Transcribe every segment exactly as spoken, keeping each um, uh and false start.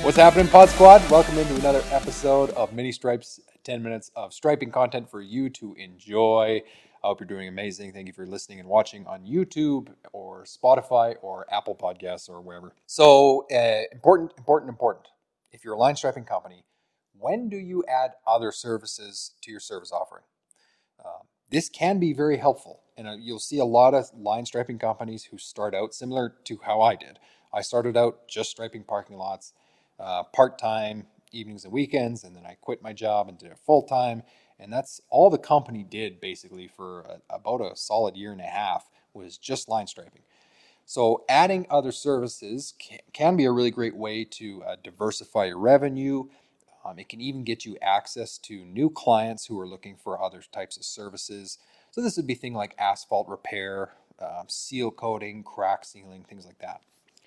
What's happening, Pod Squad? Welcome into another episode of Mini Stripes, ten minutes of striping content for you to enjoy. I hope you're doing amazing. Thank you for listening and watching on YouTube or Spotify or Apple Podcasts or wherever. So, uh, important, important, important. If you're a line striping company, when do you add other services to your service offering? Um, this can be very helpful. And uh, you'll see a lot of line striping companies who start out similar to how I did. I started out just striping parking lots, uh, part-time, evenings and weekends, and then I quit my job and did it full-time. And that's all the company did basically for a, about a solid year and a half was just line striping. So adding other services can, can be a really great way to uh, diversify your revenue. Um, it can even get you access to new clients who are looking for other types of services. So this would be things like asphalt repair, uh, seal coating, crack sealing, things like that.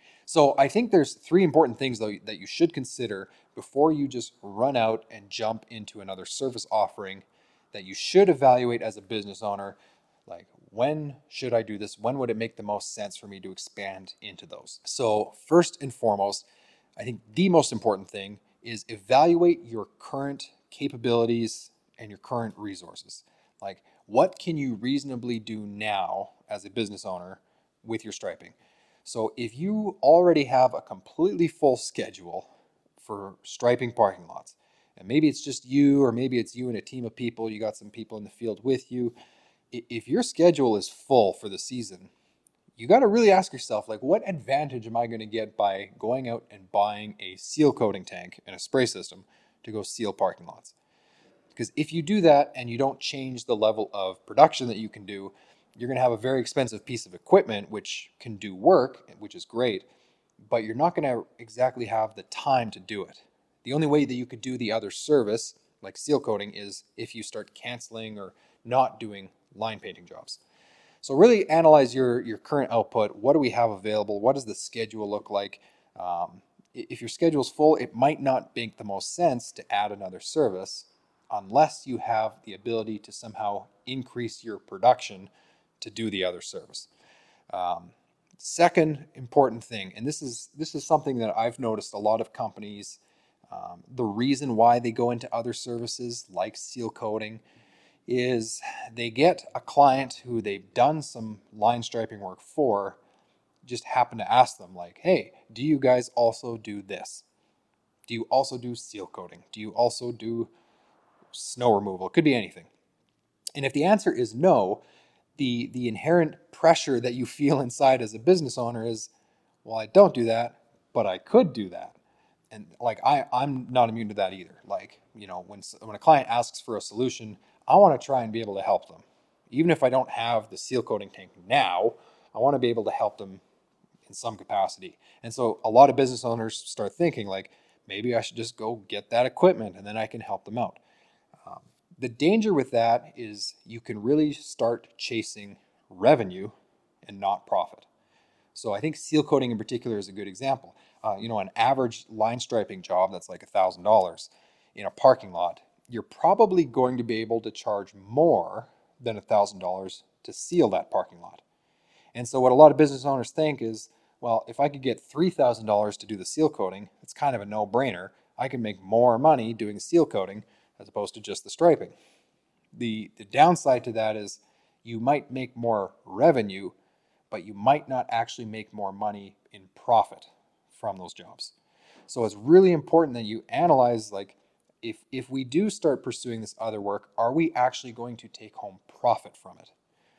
So I think there's three important things though that you should consider before you just run out and jump into another service offering that you should evaluate as a business owner. Like, when should I do this? When would it make the most sense for me to expand into those? So first and foremost, I think the most important thing is evaluate your current capabilities and your current resources. Like, what can you reasonably do now as a business owner with your striping? So if you already have a completely full schedule for striping parking lots, and maybe it's just you, or maybe it's you and a team of people, you got some people in the field with you. If your schedule is full for the season, you got to really ask yourself, like, what advantage am I going to get by going out and buying a seal coating tank and a spray system to go seal parking lots? Because if you do that and you don't change the level of production that you can do, you're going to have a very expensive piece of equipment which can do work, which is great, but you're not going to exactly have the time to do it. The only way that you could do the other service, like seal coating, is if you start canceling or not doing line painting jobs. So really analyze your, your current output. What do we have available? What does the schedule look like? Um, if your schedule's full, it might not make the most sense to add another service unless you have the ability to somehow increase your production to do the other service. Um, second important thing, and this is this is something that I've noticed a lot of companies, um, the reason why they go into other services like seal coating is they get a client who they've done some line striping work for, just happen to ask them like, hey, do you guys also do this? Do you also do seal coating? Do you also do snow removal? It could be anything. And if the answer is no, the the inherent pressure that you feel inside as a business owner is, well, I don't do that, but I could do that. And like I, I'm not immune to that either. Like, you know, when when a client asks for a solution, I want to try and be able to help them. Even if I don't have the seal coating tank now, I want to be able to help them in some capacity. And so a lot of business owners start thinking like, maybe I should just go get that equipment and then I can help them out. Um, the danger with that is you can really start chasing revenue and not profit. So I think seal coating in particular is a good example. Uh, you know, an average line striping job that's like one thousand dollars in a parking lot, you're probably going to be able to charge more than one thousand dollars to seal that parking lot. And so what a lot of business owners think is, well, if I could get three thousand dollars to do the seal coating, it's kind of a no-brainer. I can make more money doing seal coating as opposed to just the striping. The, the downside to that is you might make more revenue, but you might not actually make more money in profit from those jobs. So it's really important that you analyze, like, if if we do start pursuing this other work, are we actually going to take home profit from it?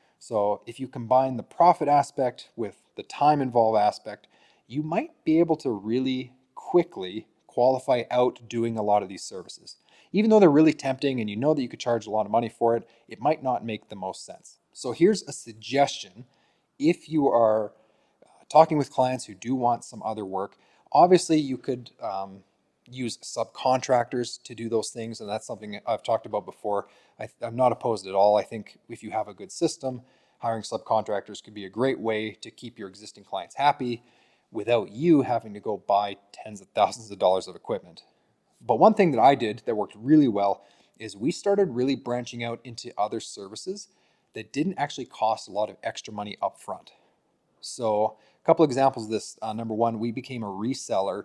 So if you combine the profit aspect with the time involved aspect, you might be able to really quickly qualify out doing a lot of these services. Even though they're really tempting and you know that you could charge a lot of money for it, it might not make the most sense. So here's a suggestion. If you are uh, talking with clients who do want some other work, obviously you could um, use subcontractors to do those things, and that's something I've talked about before. I, I'm not opposed at all. I think if you have a good system, hiring subcontractors could be a great way to keep your existing clients happy without you having to go buy tens of thousands of dollars of equipment. But one thing that I did that worked really well is we started really branching out into other services that didn't actually cost a lot of extra money up front. So a couple examples of this. Uh, number one, we became a reseller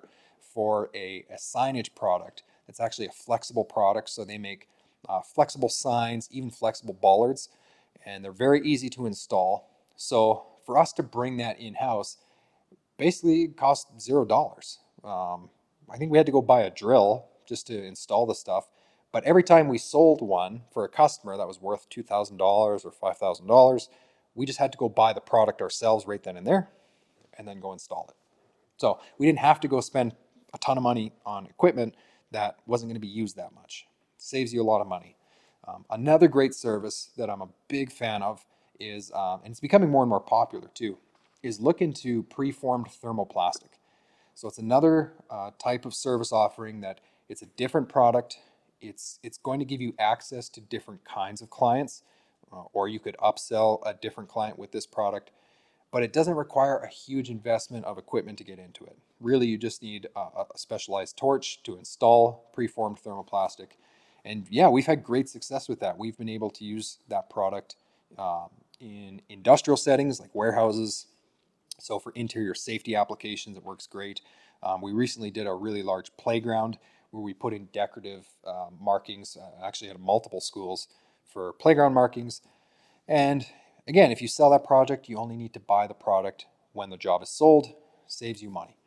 for a, a signage product that's actually a flexible product. So they make uh, flexible signs, even flexible bollards, and they're very easy to install. So for us to bring that in-house, basically it cost zero dollars. Um, I think we had to go buy a drill just to install the stuff. But every time we sold one for a customer that was worth two thousand dollars or five thousand dollars, we just had to go buy the product ourselves right then and there and then go install it. So we didn't have to go spend a ton of money on equipment that wasn't going to be used that much. It saves you a lot of money. Um, another great service that I'm a big fan of is, um, and it's becoming more and more popular too, is look into preformed thermoplastic. So it's another uh, type of service offering that it's a different product. It's it's going to give you access to different kinds of clients, uh, or you could upsell a different client with this product. But it doesn't require a huge investment of equipment to get into it. Really, you just need a, a specialized torch to install preformed thermoplastic. And yeah, we've had great success with that. We've been able to use that product um, in industrial settings like warehouses. So for interior safety applications, it works great. Um, we recently did a really large playground where we put in decorative uh, markings, uh, actually at multiple schools for playground markings. And again, if you sell that project, you only need to buy the product when the job is sold. Saves you money.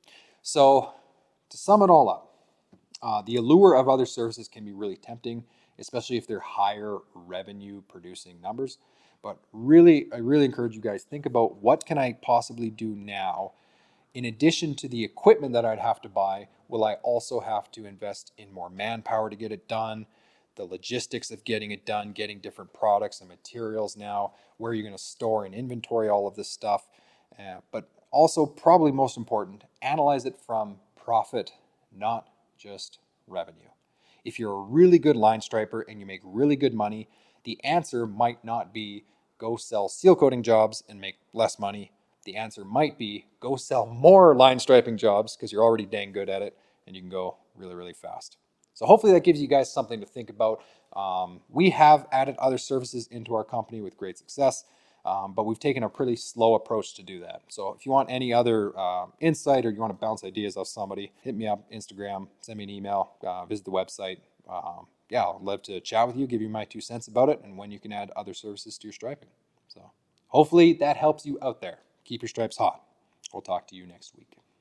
So to sum it all up, uh, the allure of other services can be really tempting, especially if they're higher revenue producing numbers. But really, I really encourage you guys, think about what can I possibly do now? In addition to the equipment that I'd have to buy, will I also have to invest in more manpower to get it done? The logistics of getting it done, getting different products and materials now, where you're going to store and inventory all of this stuff. Uh, but also, probably most important, analyze it from profit, not just revenue. If you're a really good line striper and you make really good money, the answer might not be go sell seal coating jobs and make less money. The answer might be go sell more line striping jobs because you're already dang good at it and you can go really, really fast. So hopefully that gives you guys something to think about. Um, we have added other services into our company with great success, um, but we've taken a pretty slow approach to do that. So if you want any other uh, insight or you want to bounce ideas off somebody, hit me up, Instagram, send me an email, uh, visit the website. Um, yeah, I'd love to chat with you, give you my two cents about it, and when you can add other services to your striping. So hopefully that helps you out there. Keep your stripes hot. We'll talk to you next week.